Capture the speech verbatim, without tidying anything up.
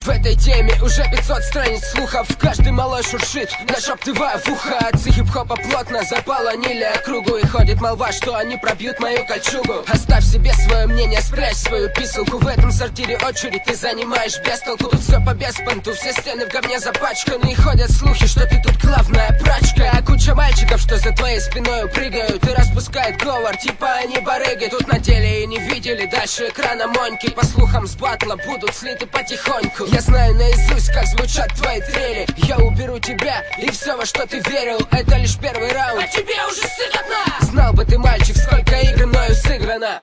этой теме уже пятьсот страниц слухов. Каждый малой шуршит, нашептывая в ухо. Отцы хип-хопа плотно заполонили округу, и ходит молва, что они пробьют мою кольчугу. Оставь себе свое мнение, спрячь свою писалку. В этом сортире очередь ты занимаешь без толку. Тут все по беспонту, все стены в говне запачканы, и ходят слухи, что ты тут главная прачка. А куча мальчиков, что за твоей спиной прыгают и распускают говор, типа они барыги. Тут на деле и не видели дальше экрана моньки. По слухам с батла будут слиты потихоньку. Я знаю наизусть, как звучат твои трели. Я уберу тебя и все, во что ты верил, это лишь первый раунд, а тебе уже стыдно. Знал бы ты, мальчик, сколько игр мною сыграно.